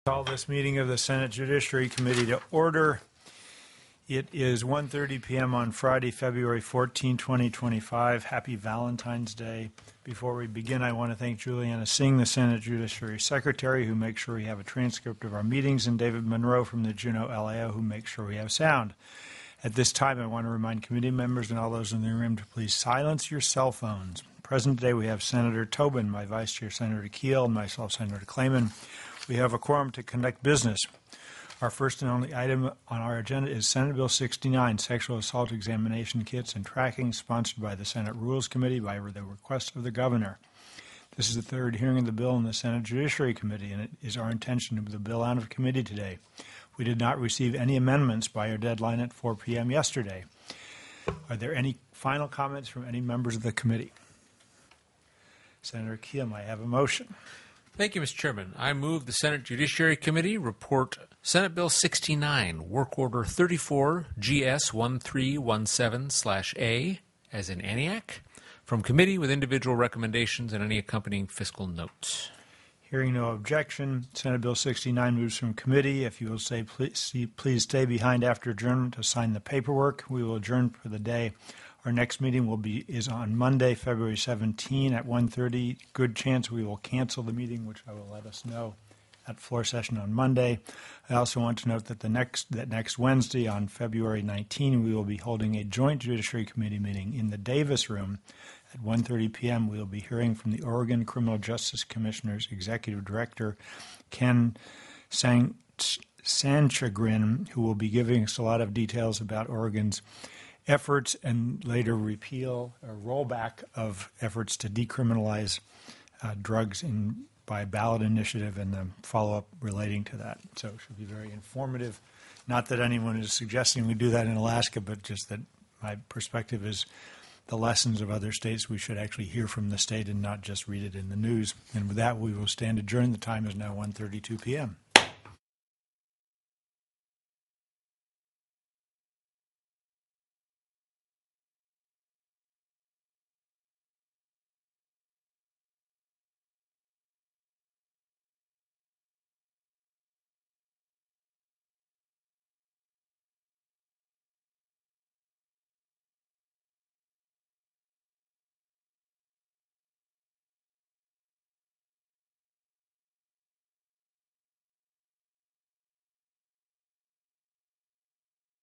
Call this meeting of the Senate Judiciary Committee to order. It is 1:30 p.m. on Friday, February 14, 2025. Happy Valentine's Day. Before we begin, I want to thank Juliana Singh, the Senate Judiciary Secretary, who makes sure we have a transcript of our meetings, and David Monroe from the Juneau LAO, who makes sure we have sound. At this time, I want to remind committee members and all those in the room to please silence your cell phones. Present today, we have Senator Tobin, my Vice Chair, Senator Keel, and myself, Senator Clayman. We have a quorum to conduct business. Our first and only item on our agenda is Senate Bill 69, Sexual Assault Examination Kits and Tracking, sponsored by the Senate Rules Committee by the request of the Governor. This is the third hearing of the bill in the Senate Judiciary Committee, and it is our intention to move the bill out of committee today. We did not receive any amendments by our deadline at 4 p.m. yesterday. Are there any final comments from any members of the committee? Senator Keel, I have a motion. Thank you, Mr. Chairman. I move the Senate Judiciary Committee report Senate Bill 69, Work Order 34, GS 1317/A, as in ENIAC, from committee with individual recommendations and any accompanying fiscal notes. Hearing no objection, Senate Bill 69 moves from committee. If you will say please stay behind after adjournment to sign the paperwork, we will adjourn for the day. Our next meeting is on Monday, February 17 at 1:30. Good chance we will cancel the meeting, which I will let us know at floor session on Monday. I also want to note that next Wednesday, on February 19, we will be holding a joint Judiciary Committee meeting in the Davis Room at 1:30 p.m. We will be hearing from the Oregon Criminal Justice Commissioner's Executive Director, Ken Sanchagrin, who will be giving us a lot of details about Oregon's efforts and later repeal or rollback of efforts to decriminalize drugs by ballot initiative and the follow-up relating to that. So it should be very informative. Not that anyone is suggesting we do that in Alaska, but just that my perspective is the lessons of other states, we should actually hear from the state and not just read it in the news. And with that, we will stand adjourned. The time is now 1:32 p.m.